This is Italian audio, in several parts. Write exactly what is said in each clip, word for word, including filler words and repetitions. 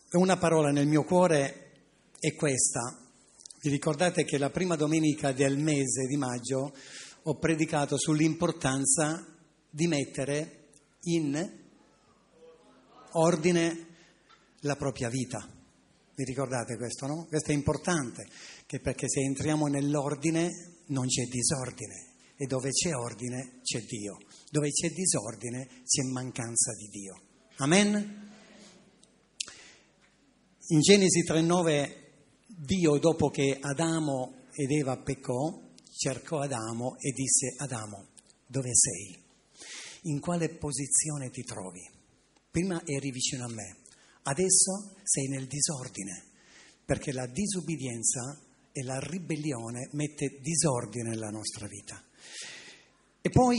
una parola nel mio cuore è questa. Vi ricordate che la prima domenica del mese di maggio ho predicato sull'importanza di mettere in ordine la propria vita. Vi ricordate questo, no? Questo è importante, che perché se entriamo nell'ordine non c'è disordine, e dove c'è ordine c'è Dio, dove c'è disordine c'è mancanza di Dio. Amen? In Genesi tre nove Dio, dopo che Adamo ed Eva peccò, cercò Adamo e disse: Adamo, dove sei? In quale posizione ti trovi? Prima eri vicino a me, adesso sei nel disordine, perché la disubbidienza e la ribellione mette disordine nella nostra vita. E poi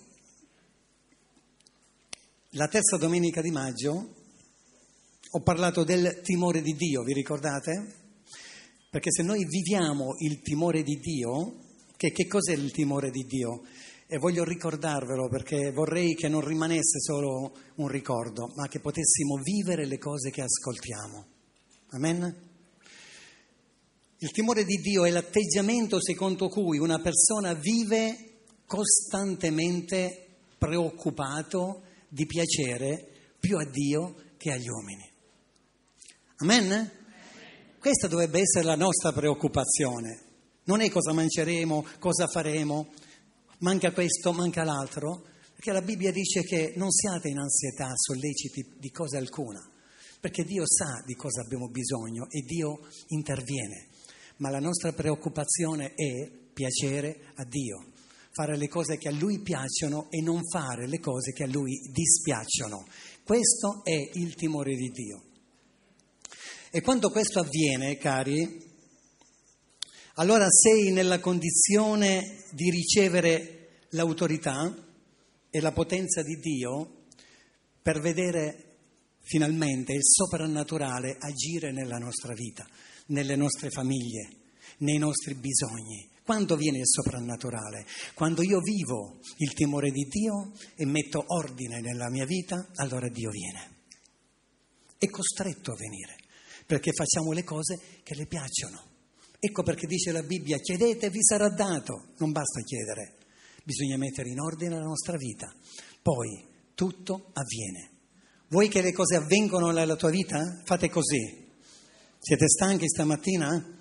la terza domenica di maggio ho parlato del timore di Dio, vi ricordate? Perché se noi viviamo il timore di Dio, che, che cos'è il timore di Dio? E voglio ricordarvelo perché vorrei che non rimanesse solo un ricordo, ma che potessimo vivere le cose che ascoltiamo. Amen? Il timore di Dio è l'atteggiamento secondo cui una persona vive costantemente preoccupato di piacere più a Dio che agli uomini. Amen? Questa dovrebbe essere la nostra preoccupazione. Non è cosa mangeremo, cosa faremo, manca questo, manca l'altro, perché la Bibbia dice che non siate in ansietà, solleciti di cosa alcuna, perché Dio sa di cosa abbiamo bisogno e Dio interviene. Ma la nostra preoccupazione è piacere a Dio, fare le cose che a Lui piacciono e non fare le cose che a Lui dispiacciono. Questo è il timore di Dio. E quando questo avviene, cari, allora sei nella condizione di ricevere l'autorità e la potenza di Dio per vedere finalmente il soprannaturale agire nella nostra vita, nelle nostre famiglie, nei nostri bisogni. Quando viene il soprannaturale? Quando io vivo il timore di Dio e metto ordine nella mia vita, allora Dio viene. È costretto a venire, perché facciamo le cose che le piacciono. Ecco perché dice la Bibbia: chiedete e vi sarà dato. Non basta chiedere, bisogna mettere in ordine la nostra vita. Poi tutto avviene. Vuoi che le cose avvengano nella tua vita? Fate così. Siete stanchi stamattina?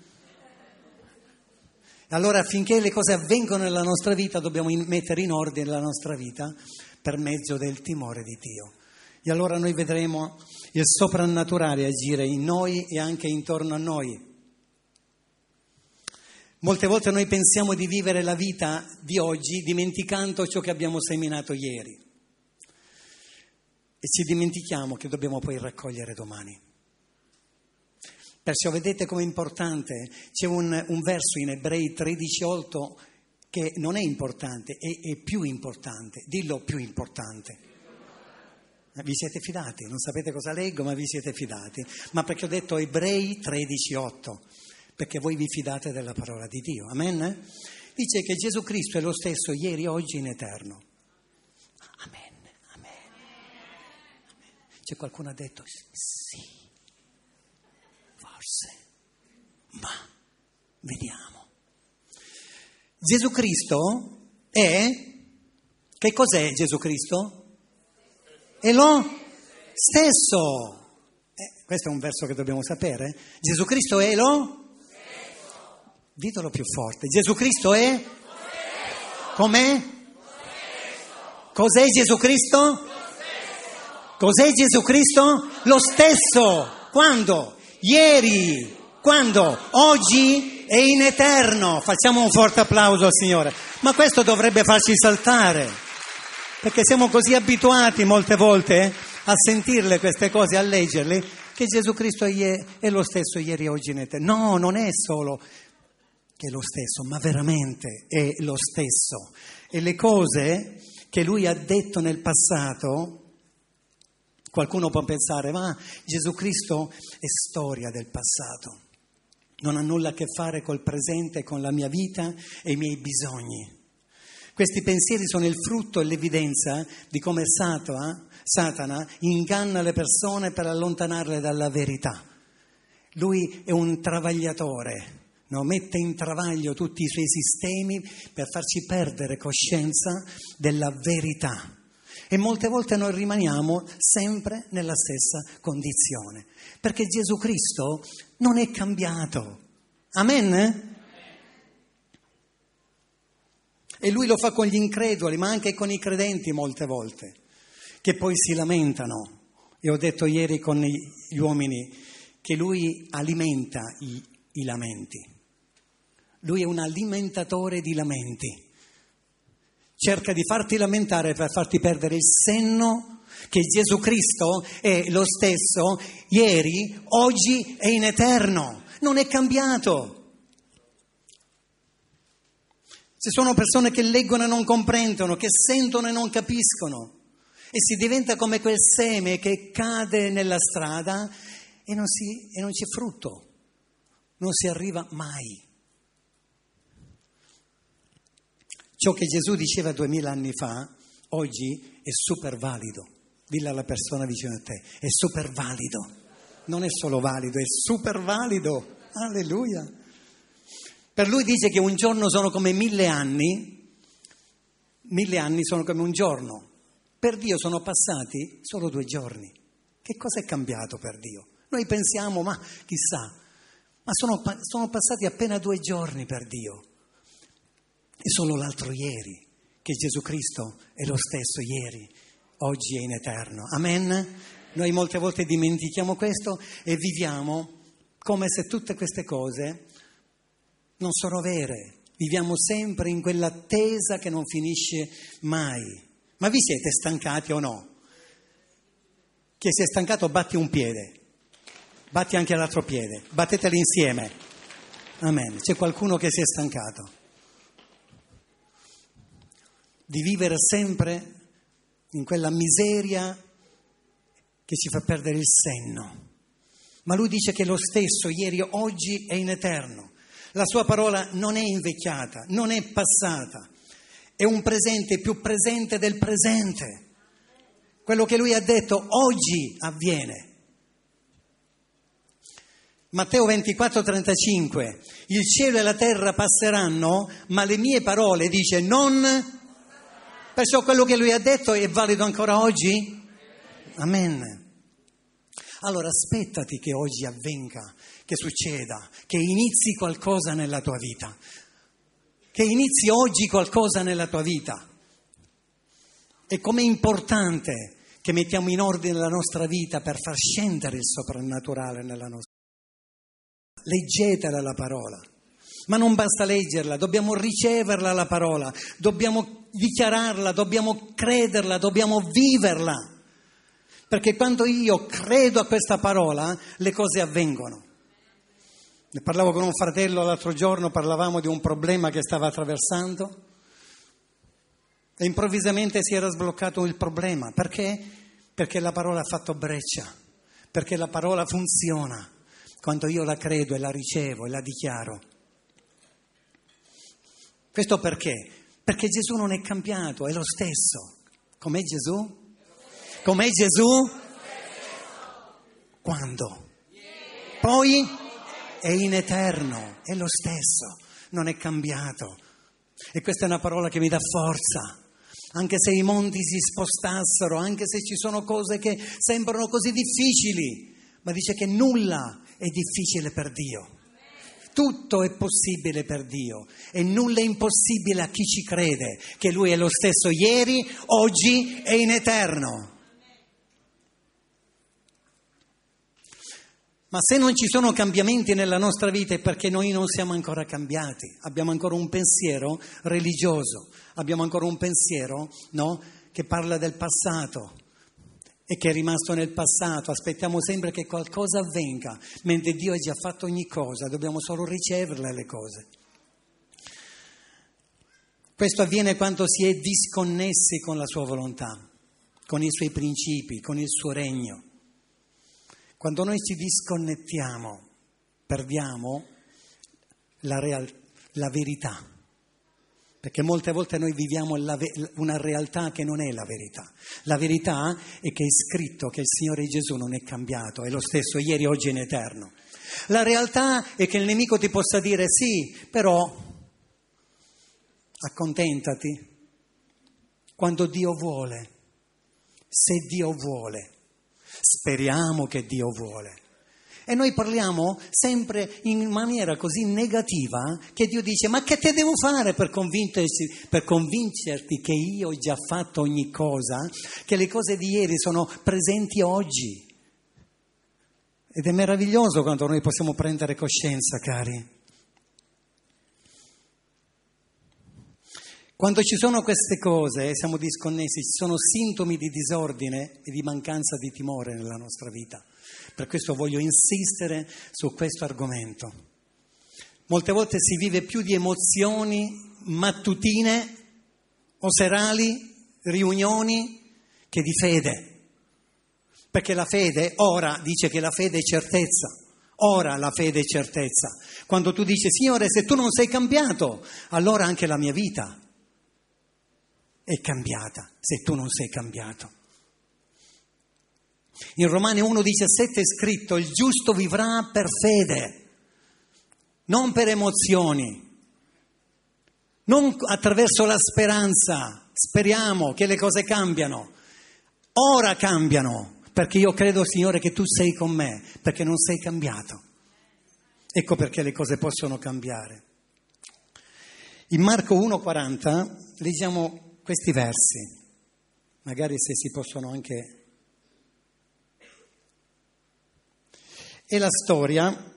Allora, affinché le cose avvengano nella nostra vita, dobbiamo mettere in ordine la nostra vita per mezzo del timore di Dio. E allora noi vedremo il soprannaturale agire in noi e anche intorno a noi. Molte volte noi pensiamo di vivere la vita di oggi dimenticando ciò che abbiamo seminato ieri. E ci dimentichiamo che dobbiamo poi raccogliere domani. Perciò vedete com'è importante, c'è un, un verso in Ebrei tredici otto che non è importante, è, è più importante, dillo più importante. Vi siete fidati? Non sapete cosa leggo, ma vi siete fidati. Ma perché ho detto Ebrei tredici otto? Perché voi vi fidate della parola di Dio. Amen? Dice che Gesù Cristo è lo stesso ieri, oggi, in eterno. Amen, amen. Amen. C'è qualcuno che ha detto sì, forse, ma vediamo. Gesù Cristo è, che cos'è Gesù Cristo? È lo stesso. Eh, questo è un verso che dobbiamo sapere. Gesù Cristo è lo? Ditelo più forte. Gesù Cristo è? Com'è? Cos'è Gesù Cristo? Cos'è Gesù Cristo? Lo stesso. Quando? Ieri. Quando? Oggi e in eterno. Facciamo un forte applauso al Signore. Ma questo dovrebbe farci saltare, perché siamo così abituati molte volte a sentirle queste cose, a leggerle, che Gesù Cristo è lo stesso ieri, oggi e in eterno. No, non è solo che è lo stesso, ma veramente è lo stesso. E le cose che Lui ha detto nel passato, qualcuno può pensare, ma Gesù Cristo è storia del passato, non ha nulla a che fare col presente, con la mia vita e i miei bisogni. Questi pensieri sono il frutto e l'evidenza di come Satana Satana inganna le persone per allontanarle dalla verità. Lui è un travagliatore, no? Mette in travaglio tutti i suoi sistemi per farci perdere coscienza della verità. E molte volte noi rimaniamo sempre nella stessa condizione, perché Gesù Cristo non è cambiato. Amen? E lui lo fa con gli increduli, ma anche con i credenti molte volte, che poi si lamentano. E ho detto ieri con gli uomini che lui alimenta i, i lamenti. Lui è un alimentatore di lamenti. Cerca di farti lamentare per farti perdere il senno che Gesù Cristo è lo stesso ieri, oggi e in eterno. Non è cambiato. Ci sono persone che leggono e non comprendono, che sentono e non capiscono. E si diventa come quel seme che cade nella strada e non, si, e non c'è frutto. Non si arriva mai. Ciò che Gesù diceva duemila anni fa, oggi è super valido. Dillo alla persona vicino a te, è super valido. Non è solo valido, è super valido. Alleluia. Per lui dice che un giorno sono come mille anni, mille anni sono come un giorno. Per Dio sono passati solo due giorni. Che cosa è cambiato per Dio? Noi pensiamo, ma chissà, ma sono, sono passati appena due giorni per Dio. È solo l'altro ieri che Gesù Cristo è lo stesso ieri, oggi e in eterno. Amen? Noi molte volte dimentichiamo questo e viviamo come se tutte queste cose non sono vere. Viviamo sempre in quell'attesa che non finisce mai. Ma vi siete stancati o no? Chi si è stancato batti un piede, batti anche l'altro piede, batteteli insieme. Amen. C'è qualcuno che si è stancato di vivere sempre in quella miseria che ci fa perdere il senno. Ma lui dice che è lo stesso ieri, oggi e in eterno. La sua parola non è invecchiata, non è passata, è un presente più presente del presente. Quello che lui ha detto oggi avviene. Matteo ventiquattro trentacinque, il cielo e la terra passeranno, ma le mie parole, dice, non... Perciò quello che lui ha detto è valido ancora oggi? Amen. Allora aspettati che oggi avvenga, che succeda, che inizi qualcosa nella tua vita, che inizi oggi qualcosa nella tua vita. E com'è importante che mettiamo in ordine la nostra vita per far scendere il soprannaturale nella nostra vita. Leggetela la parola, ma non basta leggerla, dobbiamo riceverla la parola, dobbiamo dichiararla, dobbiamo crederla, dobbiamo viverla. Perché quando io credo a questa parola, le cose avvengono. Ne parlavo con un fratello l'altro giorno, parlavamo di un problema che stava attraversando e improvvisamente si era sbloccato il problema. Perché? Perché la parola ha fatto breccia, perché la parola funziona quando io la credo e la ricevo e la dichiaro. Questo perché? Perché Gesù non è cambiato, è lo stesso. Com'è Gesù? Com'è Gesù? Quando? Poi è in eterno, è lo stesso, non è cambiato. E questa è una parola che mi dà forza. Anche se i monti si spostassero, anche se ci sono cose che sembrano così difficili, ma dice che nulla è difficile per Dio. Tutto è possibile per Dio e nulla è impossibile a chi ci crede, che Lui è lo stesso ieri, oggi e in eterno. Ma se non ci sono cambiamenti nella nostra vita è perché noi non siamo ancora cambiati, abbiamo ancora un pensiero religioso, abbiamo ancora un pensiero, no, che parla del passato e che è rimasto nel passato, aspettiamo sempre che qualcosa avvenga, mentre Dio ha già fatto ogni cosa, dobbiamo solo riceverle le cose. Questo avviene quando si è disconnessi con la sua volontà, con i suoi principi, con il suo regno. Quando noi ci disconnettiamo, perdiamo la, real- la verità, Perché molte volte noi viviamo la ve- una realtà che non è la verità. La verità è che è scritto che il Signore Gesù non è cambiato, è lo stesso ieri, oggi e in eterno. La realtà è che il nemico ti possa dire sì, però accontentati quando Dio vuole, se Dio vuole, speriamo che Dio vuole. E noi parliamo sempre in maniera così negativa che Dio dice: ma che te devo fare per convincerti, per convincerti che io ho già fatto ogni cosa, che le cose di ieri sono presenti oggi? Ed è meraviglioso quando noi possiamo prendere coscienza, cari. Quando ci sono queste cose, siamo disconnessi, ci sono sintomi di disordine e di mancanza di timore nella nostra vita. Per questo voglio insistere su questo argomento. Molte volte si vive più di emozioni mattutine o serali, riunioni, che di fede. Perché la fede, ora dice che la fede è certezza, ora la fede è certezza. Quando tu dici: Signore, se tu non sei cambiato, allora anche la mia vita è cambiata, se tu non sei cambiato. In Romani uno diciassette è scritto: il giusto vivrà per fede, non per emozioni, non attraverso la speranza. Speriamo che le cose cambiano, ora cambiano, perché io credo, Signore, che tu sei con me, perché non sei cambiato. Ecco perché le cose possono cambiare. In Marco uno quaranta leggiamo questi versi, magari se si possono anche... È la storia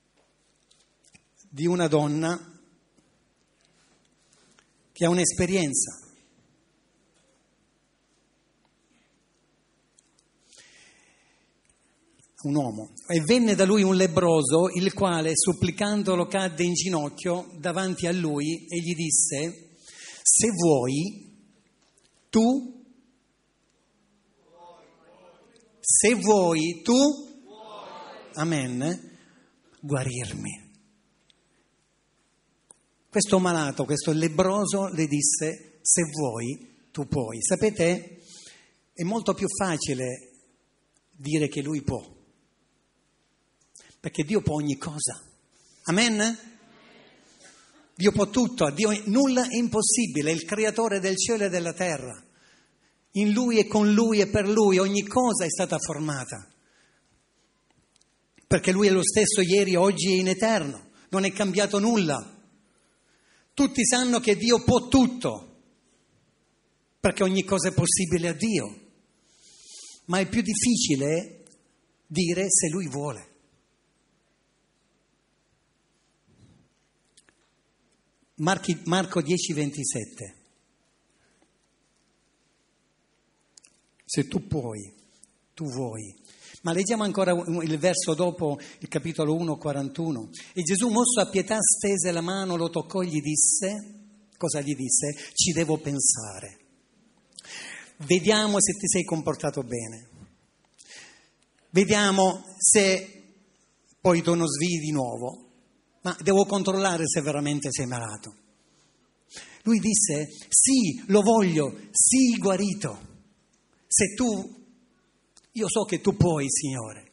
di una donna che ha un'esperienza. Un uomo. E venne da lui un lebbroso, il quale, supplicandolo, cadde in ginocchio davanti a lui e gli disse: se vuoi, tu, se vuoi, tu, amen, guarirmi. Questo malato, questo lebbroso le disse: se vuoi, tu puoi. Sapete, è molto più facile dire che lui può, perché Dio può ogni cosa. Amen? Dio può tutto, a Dio nulla è impossibile, è il creatore del cielo e della terra. In Lui e con Lui e per Lui ogni cosa è stata formata. Perché Lui è lo stesso ieri, oggi e in eterno, non è cambiato nulla. Tutti sanno che Dio può tutto, perché ogni cosa è possibile a Dio. Ma è più difficile dire se Lui vuole. Marchi, Marco dieci ventisette. Se tu puoi, tu vuoi. Ma leggiamo ancora il verso dopo, il capitolo uno quarantuno. E Gesù, mosso a pietà, stese la mano, lo toccò e gli disse, cosa gli disse? Ci devo pensare. Vediamo se ti sei comportato bene. Vediamo se poi tu non svii di nuovo. Ma devo controllare se veramente sei malato. Lui disse: sì, lo voglio, sii guarito. Se tu, io so che tu puoi, Signore.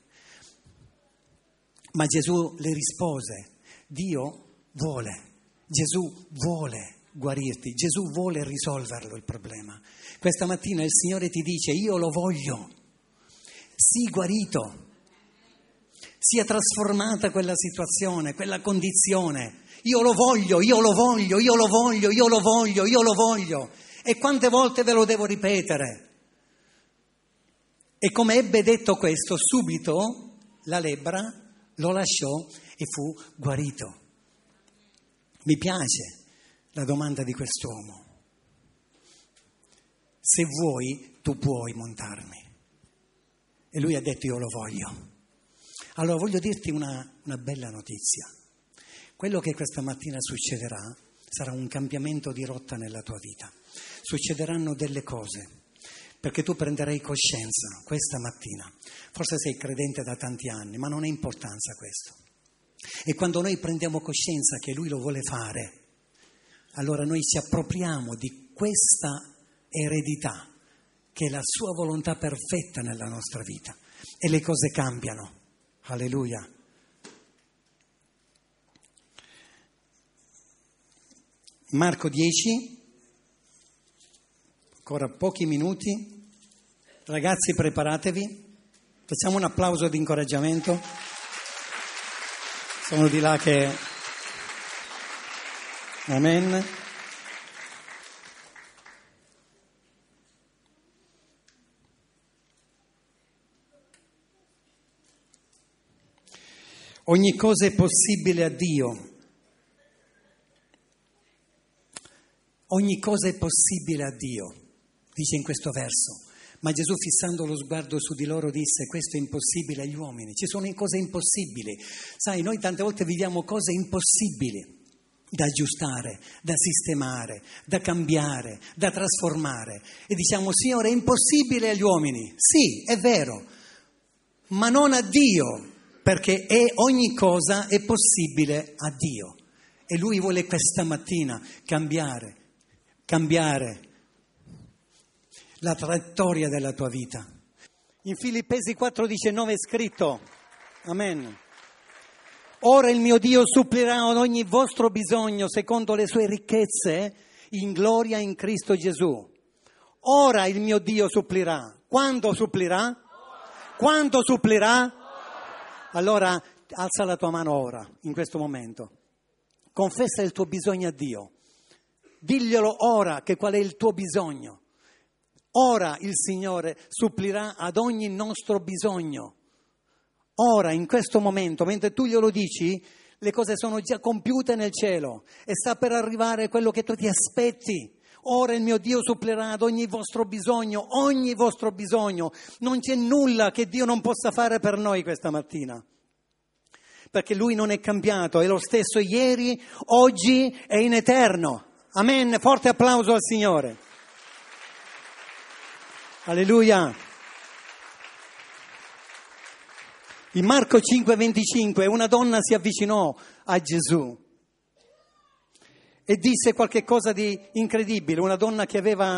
Ma Gesù le rispose: Dio vuole, Gesù vuole guarirti, Gesù vuole risolverlo il problema. Questa mattina il Signore ti dice: io lo voglio, sii guarito. Sia trasformata quella situazione, quella condizione. Io lo voglio, io lo voglio, io lo voglio, io lo voglio, io lo voglio. E quante volte ve lo devo ripetere? E come ebbe detto questo, subito la lebbra lo lasciò e fu guarito. Mi piace la domanda di quest'uomo. Se vuoi, tu puoi montarmi. E lui ha detto: io lo voglio. Allora voglio dirti una, una bella notizia. Quello che questa mattina succederà sarà un cambiamento di rotta nella tua vita. Succederanno delle cose, perché tu prenderai coscienza questa mattina. Forse sei credente da tanti anni, ma non ha importanza questo. E quando noi prendiamo coscienza che Lui lo vuole fare, allora noi ci appropriamo di questa eredità, che è la sua volontà perfetta nella nostra vita, e le cose cambiano. Alleluia. Marco dieci, ancora pochi minuti. Ragazzi, preparatevi, facciamo un applauso di incoraggiamento. Sono di là che... Amen. Ogni cosa è possibile a Dio. Ogni cosa è possibile a Dio, dice in questo verso. Ma Gesù, fissando lo sguardo su di loro, disse: questo è impossibile agli uomini. Ci sono cose impossibili. Sai, noi tante volte viviamo cose impossibili da aggiustare, da sistemare, da cambiare, da trasformare. E diciamo: Signore, è impossibile agli uomini. Sì, è vero, ma non a Dio, perché è, ogni cosa è possibile a Dio. E Lui vuole questa mattina cambiare, cambiare la traiettoria della tua vita. In Filippesi quattro diciannove è scritto, amen: ora il mio Dio supplirà ad ogni vostro bisogno secondo le sue ricchezze in gloria in Cristo Gesù. Ora il mio Dio supplirà. Quando supplirà? Quando supplirà? Allora alza la tua mano ora, in questo momento. Confessa il tuo bisogno a Dio. Diglielo ora che qual è il tuo bisogno. Ora il Signore supplirà ad ogni nostro bisogno. Ora, in questo momento, mentre tu glielo dici, le cose sono già compiute nel cielo e sta per arrivare quello che tu ti aspetti. Ora il mio Dio supplirà ad ogni vostro bisogno, ogni vostro bisogno. Non c'è nulla che Dio non possa fare per noi questa mattina, perché Lui non è cambiato, è lo stesso ieri, oggi e in eterno. Amen, forte applauso al Signore. Alleluia. In Marco cinque venticinque una donna si avvicinò a Gesù e disse qualche cosa di incredibile. Una donna che aveva,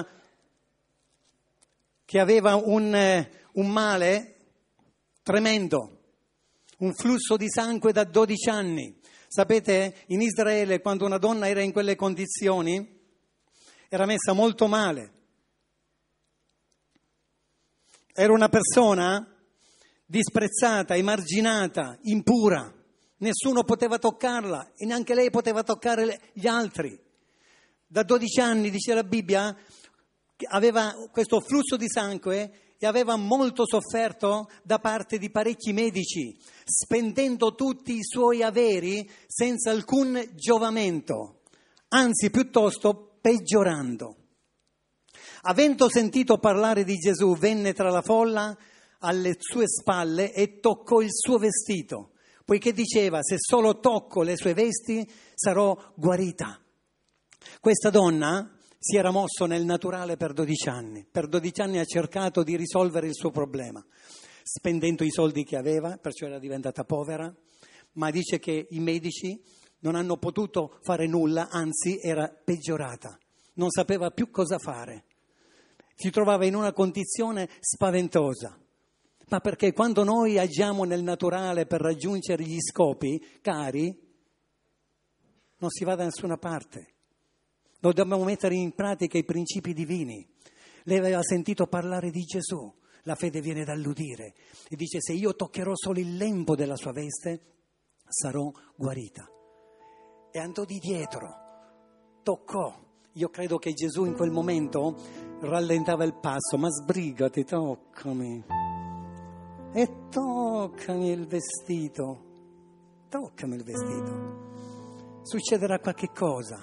che aveva un, eh, un male tremendo, un flusso di sangue da dodici anni. Sapete, in Israele quando una donna era in quelle condizioni era messa molto male. Era una persona disprezzata, emarginata, impura. Nessuno poteva toccarla e neanche lei poteva toccare gli altri. Da dodici anni, dice la Bibbia, aveva questo flusso di sangue e aveva molto sofferto da parte di parecchi medici, spendendo tutti i suoi averi senza alcun giovamento, anzi piuttosto peggiorando. Avendo sentito parlare di Gesù, venne tra la folla alle sue spalle e toccò il suo vestito, poiché diceva: se solo tocco le sue vesti sarò guarita. Questa donna si era mosso nel naturale per dodici anni. Per dodici anni ha cercato di risolvere il suo problema, spendendo i soldi che aveva, perciò era diventata povera, ma dice che i medici non hanno potuto fare nulla, anzi era peggiorata, non sapeva più cosa fare. Si trovava in una condizione spaventosa, ma perché quando noi agiamo nel naturale per raggiungere gli scopi, cari, non si va da nessuna parte. Noi dobbiamo mettere in pratica i principi divini. Lei aveva sentito parlare di Gesù, la fede viene dall'udire, e dice: se io toccherò solo il lembo della sua veste, sarò guarita. E andò di dietro, toccò. Io credo che Gesù in quel momento rallentava il passo: ma sbrigati, toccami. E toccami il vestito, toccami il vestito. Succederà qualche cosa.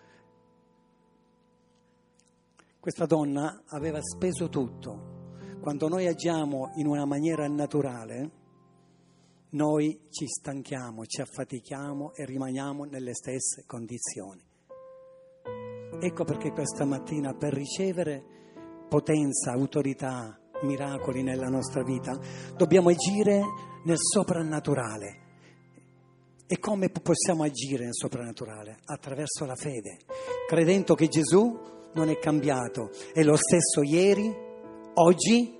Questa donna aveva speso tutto. Quando noi agiamo in una maniera naturale, noi ci stanchiamo, ci affatichiamo e rimaniamo nelle stesse condizioni. Ecco perché questa mattina, per ricevere potenza, autorità, miracoli nella nostra vita, dobbiamo agire nel soprannaturale E come possiamo agire nel soprannaturale? Attraverso la fede, credendo che Gesù non è cambiato, è lo stesso ieri, oggi.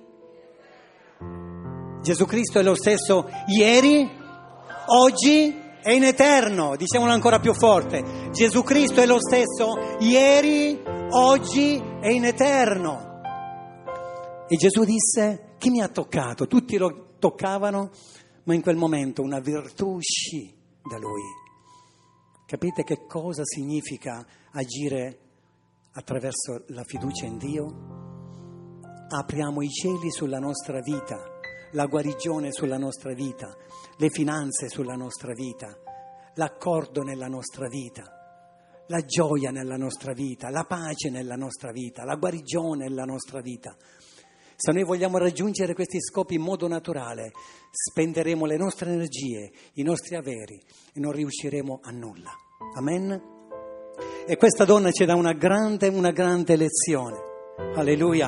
Gesù Cristo è lo stesso ieri, oggi e in eterno. Diciamolo ancora più forte. Gesù Cristo è lo stesso ieri, oggi e in eterno. E Gesù disse: chi mi ha toccato? Tutti lo toccavano, ma in quel momento una virtù uscì da lui. Capite che cosa significa agire attraverso la fiducia in Dio? Apriamo i cieli sulla nostra vita, la guarigione sulla nostra vita, le finanze sulla nostra vita, l'accordo nella nostra vita, la gioia nella nostra vita, la pace nella nostra vita, la guarigione nella nostra vita. Se noi vogliamo raggiungere questi scopi in modo naturale, spenderemo le nostre energie, i nostri averi e non riusciremo a nulla. Amen? E questa donna ci dà una grande, una grande lezione. Alleluia!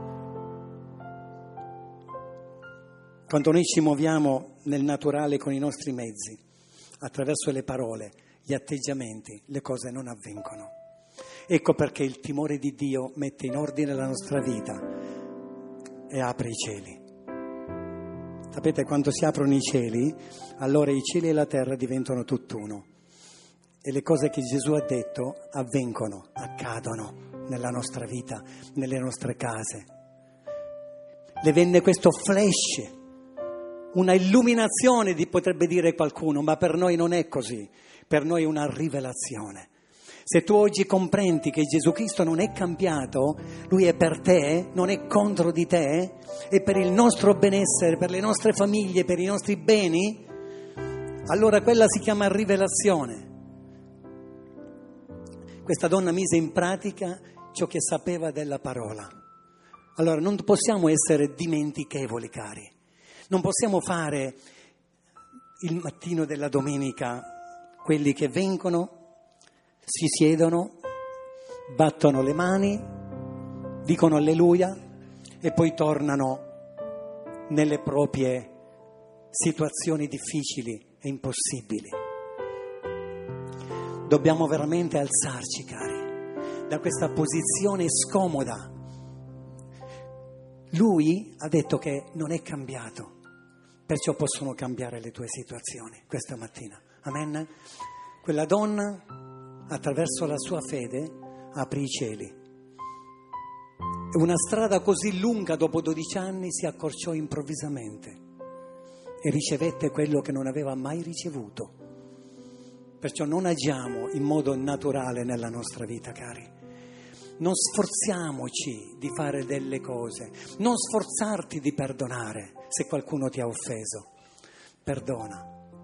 Quando noi ci muoviamo nel naturale con i nostri mezzi, attraverso le parole, gli atteggiamenti, le cose non avvengono. Ecco perché il timore di Dio mette in ordine la nostra vita e apre i cieli. Sapete, quando si aprono i cieli, allora i cieli e la terra diventano tutt'uno. E le cose che Gesù ha detto avvengono, accadono nella nostra vita, nelle nostre case. Le venne questo flash, una illuminazione, potrebbe dire qualcuno, ma per noi non è così. Per noi è una rivelazione. Se tu oggi comprendi che Gesù Cristo non è cambiato, Lui è per te, non è contro di te, è per il nostro benessere, per le nostre famiglie, per i nostri beni, allora quella si chiama rivelazione. Questa donna mise in pratica ciò che sapeva della parola. Allora non possiamo essere dimentichevoli, cari. Non possiamo fare il mattino della domenica quelli che vengono, si siedono, battono le mani, dicono alleluia e poi tornano nelle proprie situazioni difficili e impossibili. Dobbiamo veramente alzarci, cari, da questa posizione scomoda. Lui ha detto che non è cambiato, perciò possono cambiare le tue situazioni questa mattina. Amen? Quella donna, attraverso la sua fede, apre i cieli. E una strada così lunga, dopo dodici anni, si accorciò improvvisamente e ricevette quello che non aveva mai ricevuto. Perciò non agiamo in modo naturale nella nostra vita, cari. Non sforziamoci di fare delle cose, non sforzarti di perdonare se qualcuno ti ha offeso. Perdona,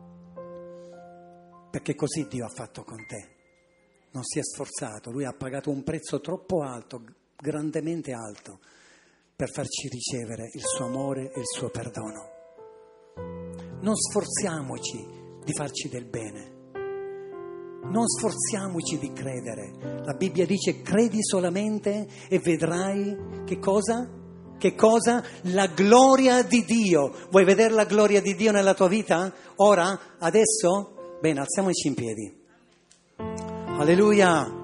perché così Dio ha fatto con te. Non si è sforzato, Lui ha pagato un prezzo troppo alto, grandemente alto, per farci ricevere il suo amore e il suo perdono. Non sforziamoci di farci del bene. Non sforziamoci di credere. La Bibbia dice: credi solamente e vedrai che cosa? Che cosa? La gloria di Dio. Vuoi vedere la gloria di Dio nella tua vita? Ora? Adesso? Bene, alziamoci in piedi. Alleluia.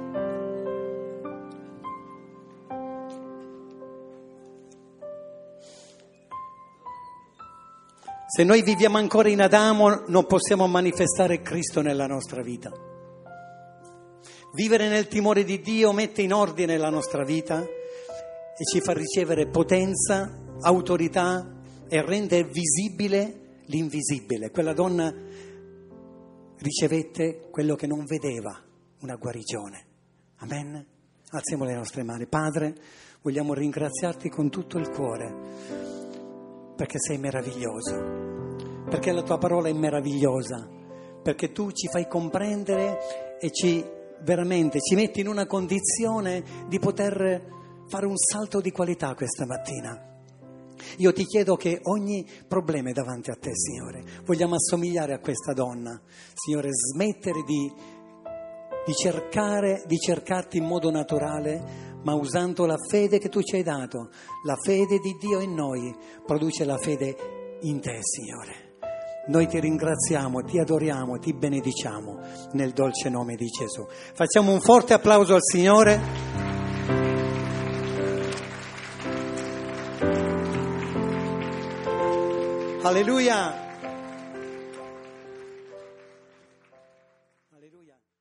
Se noi viviamo ancora in Adamo, non possiamo manifestare Cristo nella nostra vita. Vivere nel timore di Dio mette in ordine la nostra vita e ci fa ricevere potenza, autorità e rende visibile l'invisibile. Quella donna ricevette quello che non vedeva, una guarigione. Amen? Alziamo le nostre mani. Padre, vogliamo ringraziarti con tutto il cuore, perché sei meraviglioso, perché la tua parola è meravigliosa, perché tu ci fai comprendere e ci veramente ci metti in una condizione di poter fare un salto di qualità questa mattina. Io ti chiedo che ogni problema è davanti a te, Signore. Vogliamo assomigliare a questa donna, Signore, smettere di, di cercare, di cercarti in modo naturale, ma usando la fede che tu ci hai dato. La fede di Dio in noi produce la fede in te, Signore. Noi ti ringraziamo, ti adoriamo, ti benediciamo nel dolce nome di Gesù. Facciamo un forte applauso al Signore. Alleluia. Alleluia.